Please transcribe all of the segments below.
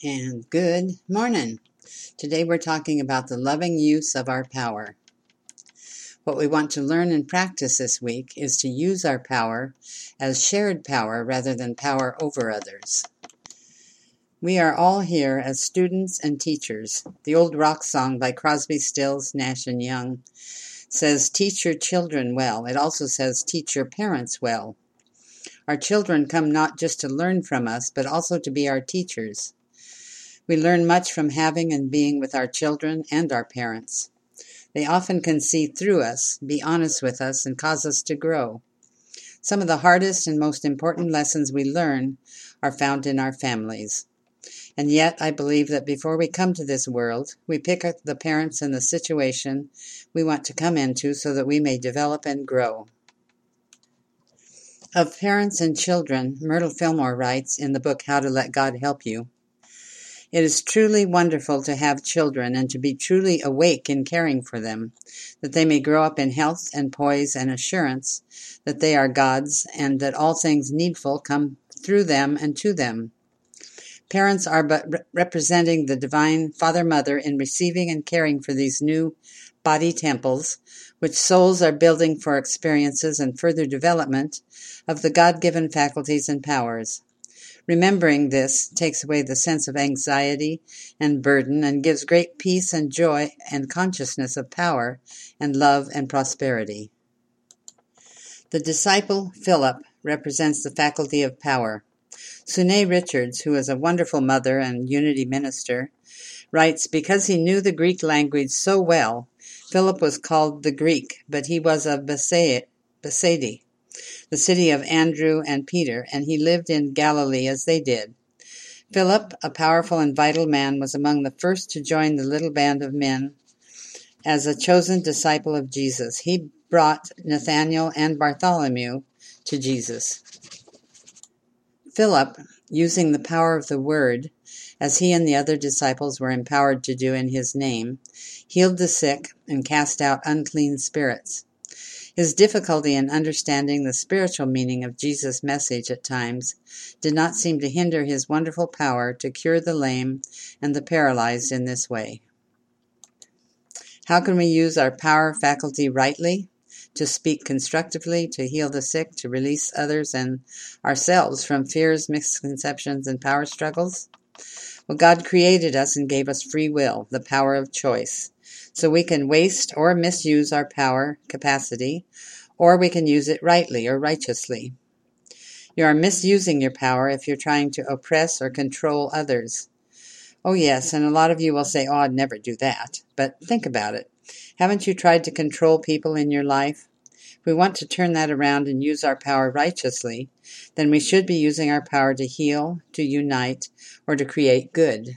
And good morning. Today we're talking about the loving use of our power. What we want to learn and practice this week is to use our power as shared power rather than power over others. We are all here as students and teachers. The old rock song by Crosby, Stills, Nash & Young says, "Teach your children well." It also says, "Teach your parents well." Our children come not just to learn from us, but also to be our teachers. We learn much from having and being with our children and our parents. They often can see through us, be honest with us, and cause us to grow. Some of the hardest and most important lessons we learn are found in our families. And yet, I believe that before we come to this world, we pick up the parents and the situation we want to come into so that we may develop and grow. Of parents and children, Myrtle Fillmore writes in the book How to Let God Help You, "It is truly wonderful to have children and to be truly awake in caring for them, that they may grow up in health and poise and assurance that they are God's and that all things needful come through them and to them. Parents are but representing the divine Father-Mother in receiving and caring for these new body temples, which souls are building for experiences and further development of the God-given faculties and powers. Remembering this takes away the sense of anxiety and burden and gives great peace and joy and consciousness of power and love and prosperity." The disciple Philip represents the faculty of power. Sune Richards, who is a wonderful mother and unity minister, writes, "Because he knew the Greek language so well, Philip was called the Greek, but he was of Bethsaida, the city of Andrew and Peter, and he lived in Galilee as they did. Philip, a powerful and vital man, was among the first to join the little band of men as a chosen disciple of Jesus. He brought Nathanael and Bartholomew to Jesus. Philip, using the power of the word, as he and the other disciples were empowered to do in his name, healed the sick and cast out unclean spirits. His difficulty in understanding the spiritual meaning of Jesus' message at times did not seem to hinder his wonderful power to cure the lame and the paralyzed in this way. How can we use our power faculty rightly? To speak constructively, to heal the sick, to release others and ourselves from fears, misconceptions, and power struggles? Well, God created us and gave us free will, the power of choice. So we can waste or misuse our power capacity, or we can use it rightly or righteously. You are misusing your power if you're trying to oppress or control others. Oh yes, and a lot of you will say, "Oh, I'd never do that." But think about it. Haven't you tried to control people in your life? If we want to turn that around and use our power righteously, then we should be using our power to heal, to unite, or to create good.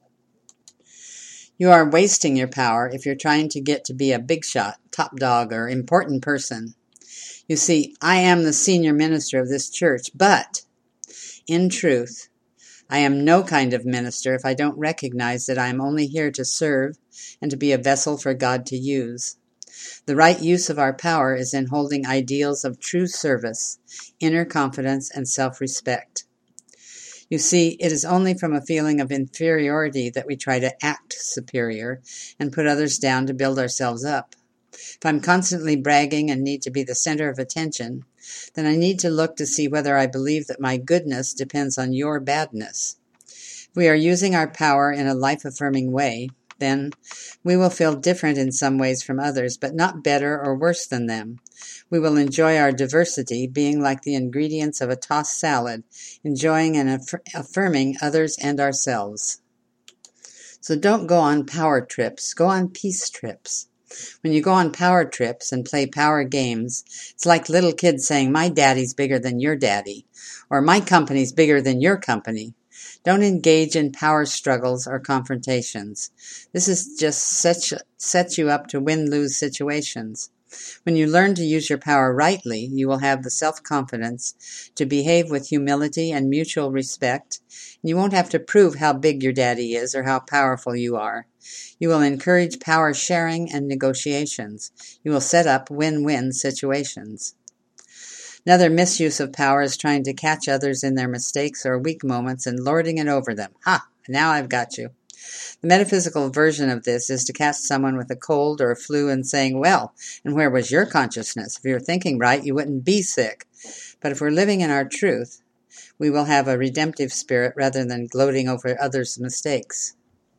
You are wasting your power if you're trying to get to be a big shot, top dog, or important person. You see, I am the senior minister of this church, but in truth, I am no kind of minister if I don't recognize that I am only here to serve and to be a vessel for God to use. The right use of our power is in holding ideals of true service, inner confidence, and self-respect. You see, it is only from a feeling of inferiority that we try to act superior and put others down to build ourselves up. If I'm constantly bragging and need to be the center of attention, then I need to look to see whether I believe that my goodness depends on your badness. If we are using our power in a life-affirming way, then we will feel different in some ways from others, but not better or worse than them. We will enjoy our diversity, being like the ingredients of a tossed salad, enjoying and affirming others and ourselves. So don't go on power trips, go on peace trips. When you go on power trips and play power games, it's like little kids saying, "My daddy's bigger than your daddy," or "My company's bigger than your company." Don't engage in power struggles or confrontations. This is just sets you up to win-lose situations. When you learn to use your power rightly, you will have the self-confidence to behave with humility and mutual respect, and you won't have to prove how big your daddy is or how powerful you are. You will encourage power sharing and negotiations. You will set up win-win situations. Another misuse of power is trying to catch others in their mistakes or weak moments and lording it over them. Ha! Now I've got you. The metaphysical version of this is to cast someone with a cold or a flu and saying, well, and where was your consciousness? If you were thinking right, you wouldn't be sick. But if we're living in our truth, we will have a redemptive spirit rather than gloating over others' mistakes.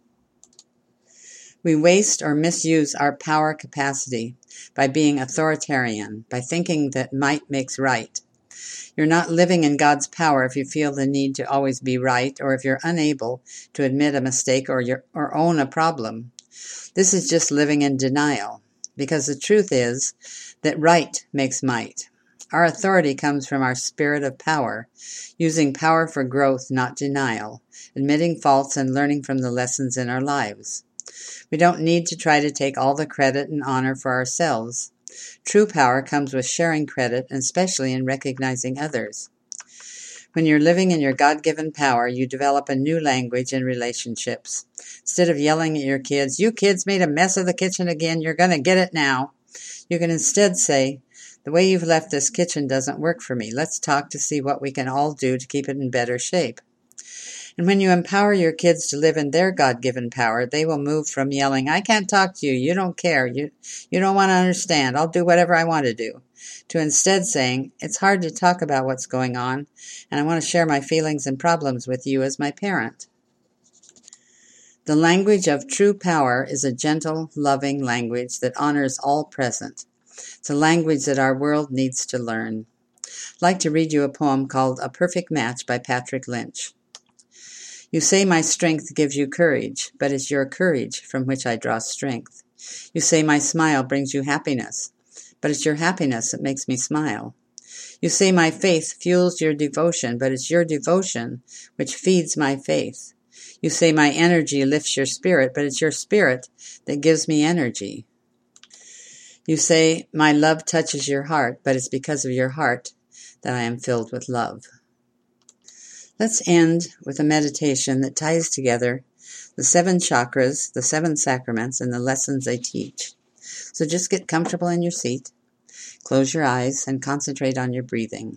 We waste or misuse our power capacity by being authoritarian, by thinking that might makes right. You're not living in God's power if you feel the need to always be right, or if you're unable to admit a mistake or own a problem. This is just living in denial, because the truth is that right makes might. Our authority comes from our spirit of power, using power for growth, not denial, admitting faults and learning from the lessons in our lives. We don't need to try to take all the credit and honor for ourselves. True power comes with sharing credit, and especially in recognizing others. When you're living in your God-given power, you develop a new language in relationships. Instead of yelling at your kids, you kids made a mess of the kitchen again, you're going to get it now. You can instead say, the way you've left this kitchen doesn't work for me. Let's talk to see what we can all do to keep it in better shape. And when you empower your kids to live in their God-given power, they will move from yelling, I can't talk to you, you don't care, you don't want to understand, I'll do whatever I want to do, to instead saying, it's hard to talk about what's going on, and I want to share my feelings and problems with you as my parent. The language of true power is a gentle, loving language that honors all present. It's a language that our world needs to learn. I'd like to read you a poem called A Perfect Match by Patrick Lynch. You say my strength gives you courage, but it's your courage from which I draw strength. You say my smile brings you happiness, but it's your happiness that makes me smile. You say my faith fuels your devotion, but it's your devotion which feeds my faith. You say my energy lifts your spirit, but it's your spirit that gives me energy. You say my love touches your heart, but it's because of your heart that I am filled with love. Let's end with a meditation that ties together the 7 chakras, the 7 sacraments, and the lessons they teach. So just get comfortable in your seat, close your eyes, and concentrate on your breathing.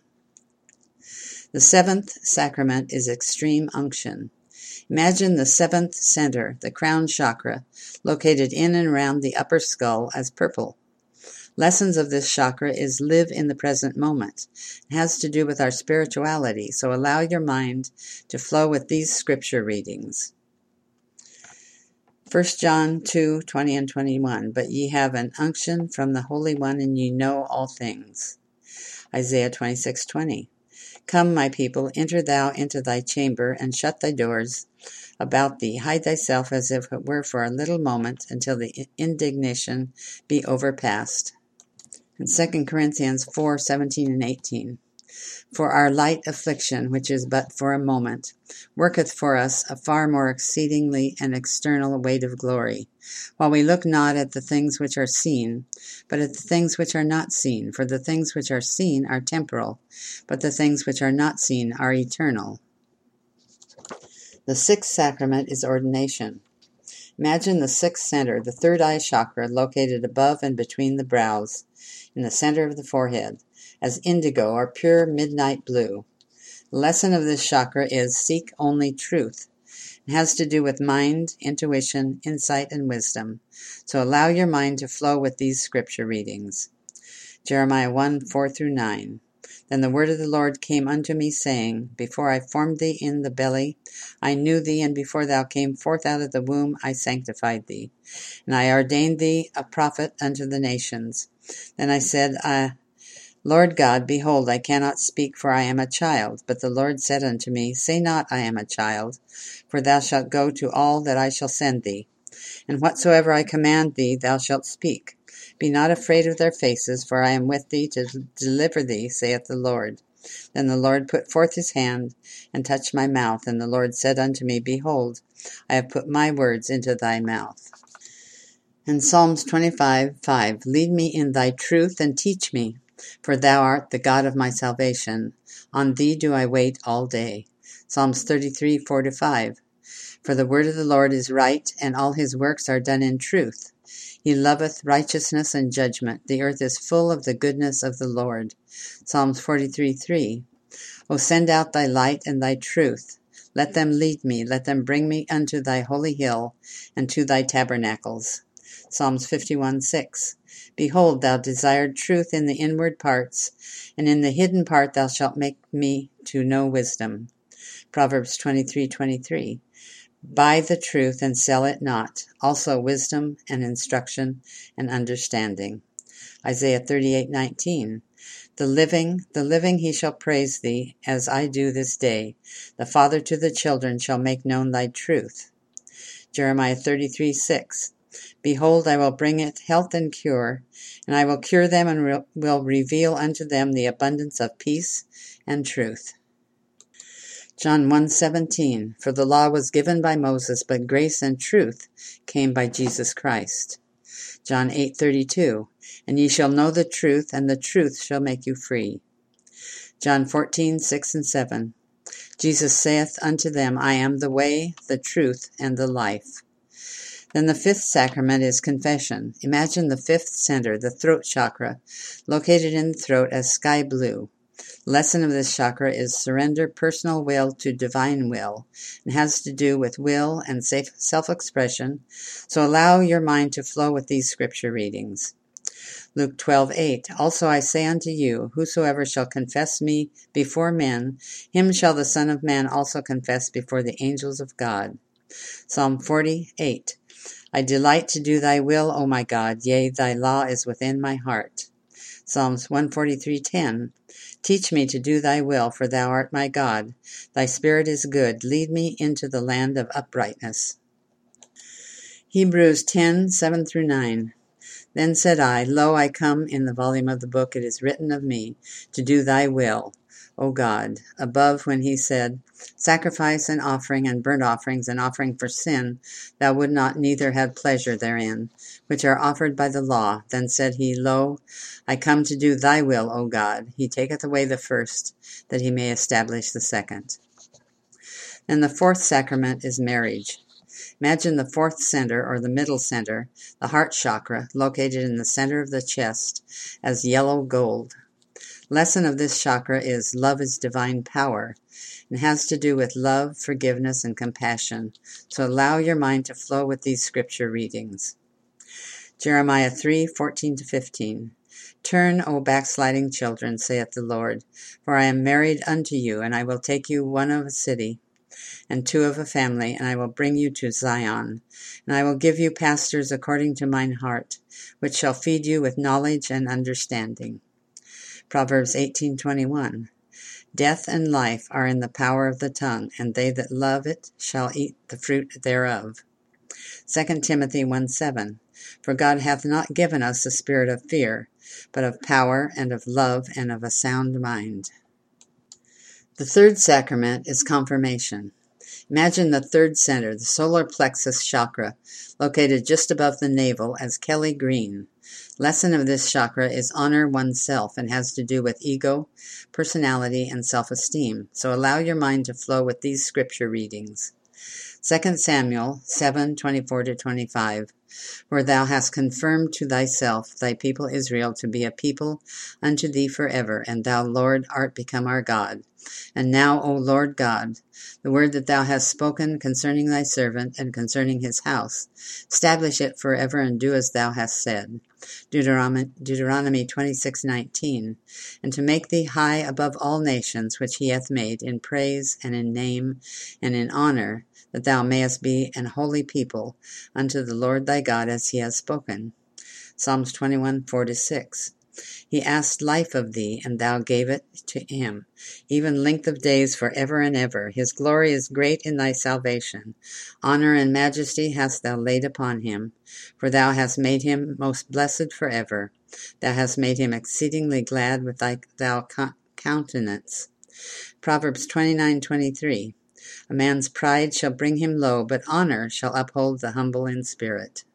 The 7th sacrament is extreme unction. Imagine the 7th center, the crown chakra, located in and around the upper skull, as purple. Lessons of this chakra is live in the present moment. It has to do with our spirituality, so allow your mind to flow with these scripture readings. 1 John 2:20 and 21, but ye have an unction from the Holy One, and ye know all things. Isaiah 26:20, come, my people, enter thou into thy chamber, and shut thy doors about thee. Hide thyself as if it were for a little moment, until the indignation be overpast. And 2 Corinthians 4:17 and 18. For our light affliction, which is but for a moment, worketh for us a far more exceedingly and external weight of glory, while we look not at the things which are seen, but at the things which are not seen. For the things which are seen are temporal, but the things which are not seen are eternal. The 6th sacrament is ordination. Imagine the 6th center, the 3rd eye chakra, located above and between the brows, in the center of the forehead, as indigo or pure midnight blue. The lesson of this chakra is seek only truth. It has to do with mind, intuition, insight, and wisdom. So allow your mind to flow with these scripture readings. Jeremiah 1:4-9. Then the word of the Lord came unto me, saying, before I formed thee in the belly, I knew thee, and before thou came forth out of the womb, I sanctified thee. And I ordained thee a prophet unto the nations. Then I said, Lord God, behold, I cannot speak, for I am a child. But the Lord said unto me, say not, I am a child, for thou shalt go to all that I shall send thee. And whatsoever I command thee, thou shalt speak. Be not afraid of their faces, for I am with thee to deliver thee, saith the Lord. Then the Lord put forth his hand, and touched my mouth. And the Lord said unto me, behold, I have put my words into thy mouth. And Psalms 25:5, lead me in thy truth, and teach me, for thou art the God of my salvation. On thee do I wait all day. Psalms 33:4-5, for the word of the Lord is right, and all his works are done in truth. He loveth righteousness and judgment. The earth is full of the goodness of the Lord. Psalms 43:3. O send out thy light and thy truth. Let them lead me, let them bring me unto thy holy hill, and to thy tabernacles. Psalms 51:6. Behold, thou desired truth in the inward parts, and in the hidden part thou shalt make me to know wisdom. Proverbs 23:23. Buy the truth and sell it not, also wisdom and instruction and understanding. Isaiah 38:19. The living he shall praise thee, as I do this day. The father to the children shall make known thy truth. Jeremiah 33:6. Behold, I will bring it health and cure, and I will cure them and will reveal unto them the abundance of peace and truth. John 1:17. For the law was given by Moses, but grace and truth came by Jesus Christ. John 8:32. And ye shall know the truth, and the truth shall make you free. John 14:6 and 7. Jesus saith unto them, I am the way, the truth, and the life. Then the fifth sacrament is confession. Imagine the fifth center, the throat chakra, located in the throat, as sky blue. Lesson of this chakra is surrender personal will to divine will, and has to do with will and self-expression, so allow your mind to flow with these scripture readings. Luke 12:8. Also I say unto you, whosoever shall confess me before men, him shall the Son of Man also confess before the angels of God. Psalm 48. I delight to do thy will, O my God, yea, thy law is within my heart. Psalms 143:10. Teach me to do thy will, for thou art my God. Thy spirit is good. Lead me into the land of uprightness. Hebrews 10:7-9. Then said I, Lo, I come, in the volume of the book it is written of me, to do thy will, O God. Above, when he said, Sacrifice and offering and burnt offerings and offering for sin, thou would not, neither have pleasure therein, which are offered by the law. Then said he, Lo, I come to do thy will, O God. He taketh away the first, that he may establish the second. And the fourth sacrament is marriage. Imagine the fourth center, or the middle center, the heart chakra, located in the center of the chest, as yellow gold. Lesson of this chakra is love is divine power, and has to do with love, forgiveness, and compassion. So allow your mind to flow with these scripture readings. Jeremiah 3:14-15. Turn, O backsliding children, saith the Lord, for I am married unto you, and I will take you one of a city, and two of a family, and I will bring you to Zion. And I will give you pastors according to mine heart, which shall feed you with knowledge and understanding. Proverbs 18:21. Death and life are in the power of the tongue, and they that love it shall eat the fruit thereof. 2 Timothy 1:7. For God hath not given us a spirit of fear, but of power and of love and of a sound mind. The third sacrament is confirmation. Imagine the third center, the solar plexus chakra, located just above the navel, as Kelly green. Lesson of this chakra is honor oneself, and has to do with ego, personality, and self-esteem. So allow your mind to flow with these scripture readings. 2 Samuel 7:24-25. For thou hast confirmed to thyself thy people Israel to be a people unto thee forever, and thou, Lord, art become our God. And now, O Lord God, the word that thou hast spoken concerning thy servant and concerning his house, establish it forever, and do as thou hast said. Deuteronomy 26:19. And to make thee high above all nations which he hath made, in praise and in name and in honor, that thou mayest be an holy people unto the Lord thy God, as he has spoken. Psalms 21:4-6. He asked life of thee, and thou gave it to him, even length of days for ever and ever. His glory is great in thy salvation. Honor and majesty hast thou laid upon him, for thou hast made him most blessed forever. Thou hast made him exceedingly glad with thy countenance. Proverbs 29:23. A man's pride shall bring him low, but honor shall uphold the humble in spirit.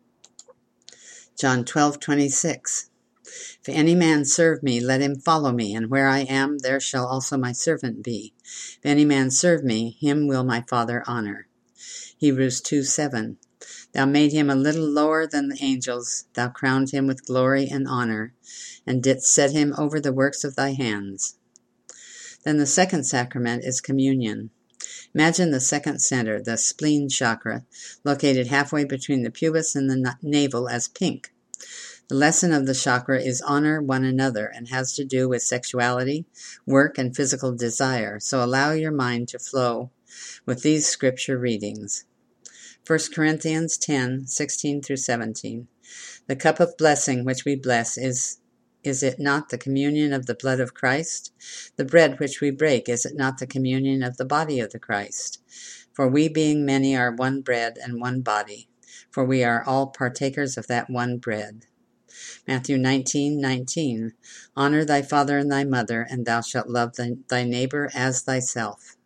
John 12:26. If any man serve me, let him follow me, and where I am, there shall also my servant be. If any man serve me, him will my Father honor. Hebrews 2:7. Thou made him a little lower than the angels, thou crowned him with glory and honor, and didst set him over the works of thy hands. Then the second sacrament is communion. Imagine the second center, the spleen chakra, located halfway between the pubis and the navel, as pink. The lesson of the chakra is honor one another and has to do with sexuality, work, and physical desire. So allow your mind to flow with these scripture readings. 1 Corinthians 10:16 through 17. The cup of blessing which we bless, is it not the communion of the blood of Christ? The bread which we break, is it not the communion of the body of the Christ? For we being many are one bread and one body, for we are all partakers of that one bread. Matthew 19:19. Honor thy father and thy mother, and thou shalt love thy neighbor as thyself.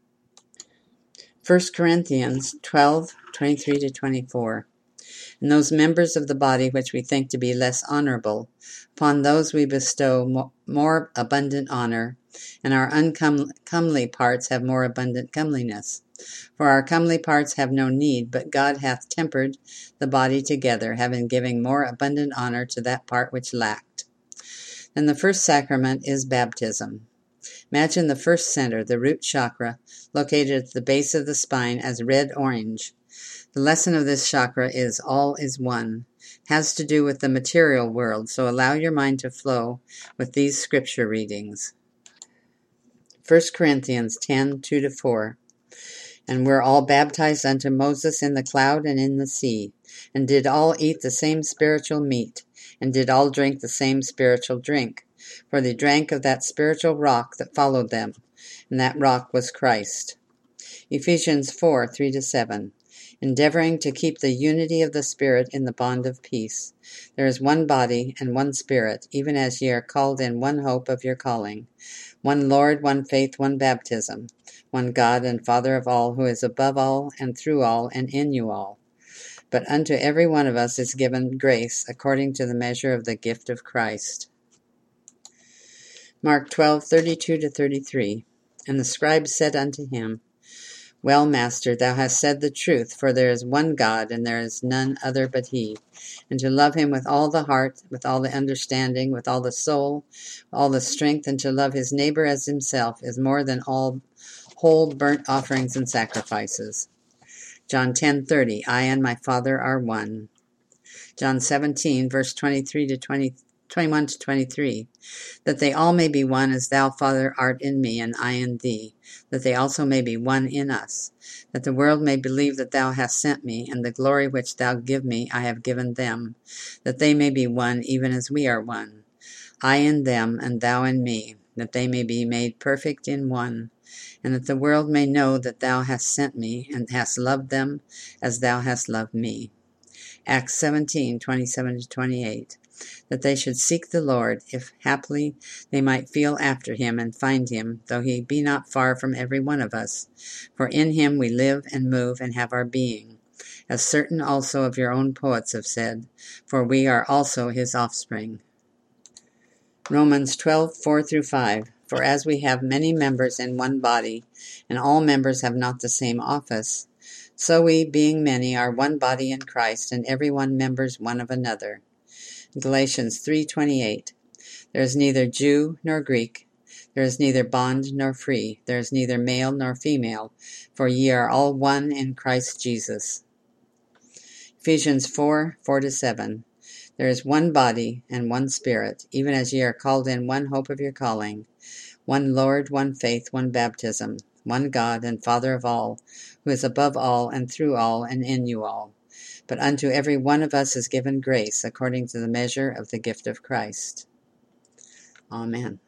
1 Corinthians 12:23 to 24. And those members of the body which we think to be less honorable, upon those we bestow more abundant honor, and our uncomely parts have more abundant comeliness. For our comely parts have no need, but God hath tempered the body together, having given more abundant honor to that part which lacked. Then the first sacrament is baptism. Imagine the first center, the root chakra, located at the base of the spine, as red-orange. The lesson of this chakra is all is one. It has to do with the material world, so allow your mind to flow with these scripture readings. 1 Corinthians 10:2 to 4. And were all baptized unto Moses in the cloud and in the sea, and did all eat the same spiritual meat, and did all drink the same spiritual drink. For they drank of that spiritual rock that followed them, and that rock was Christ. Ephesians 4:3 to 7. Endeavoring to keep the unity of the Spirit in the bond of peace. There is one body and one Spirit, even as ye are called in one hope of your calling. One Lord, one faith, one baptism, one God and Father of all, who is above all, and through all, and in you all. But unto every one of us is given grace, according to the measure of the gift of Christ. Mark 12:32 to 33. And the scribe said unto him, Well, Master, thou hast said the truth, for there is one God, and there is none other but he. And to love him with all the heart, with all the understanding, with all the soul, with all the strength, and to love his neighbor as himself, is more than all whole burnt offerings and sacrifices. John 10:30. I and my Father are one. John 17, verse 21 to 23. That they all may be one, as thou, Father, art in me, and I in thee, that they also may be one in us, that the world may believe that thou hast sent me, and the glory which thou give me I have given them, that they may be one, even as we are one. I in them, and thou in me, that they may be made perfect in one, and that the world may know that thou hast sent me, and hast loved them as thou hast loved me. Acts 17:27 to 28. That they should seek the Lord, if haply they might feel after him and find him, though he be not far from every one of us. For in him we live and move and have our being, as certain also of your own poets have said, for we are also his offspring. Romans 12:4 through 5. For as we have many members in one body, and all members have not the same office, so we, being many, are one body in Christ, and every one members one of another. Galatians 3:28. There is neither Jew nor Greek, there is neither bond nor free, there is neither male nor female, for ye are all one in Christ Jesus. Ephesians 4:4 to 7. There is one body and one Spirit, even as ye are called in one hope of your calling, one Lord, one faith, one baptism, one God and Father of all, who is above all, and through all, and in you all. But unto every one of us is given grace, according to the measure of the gift of Christ. Amen.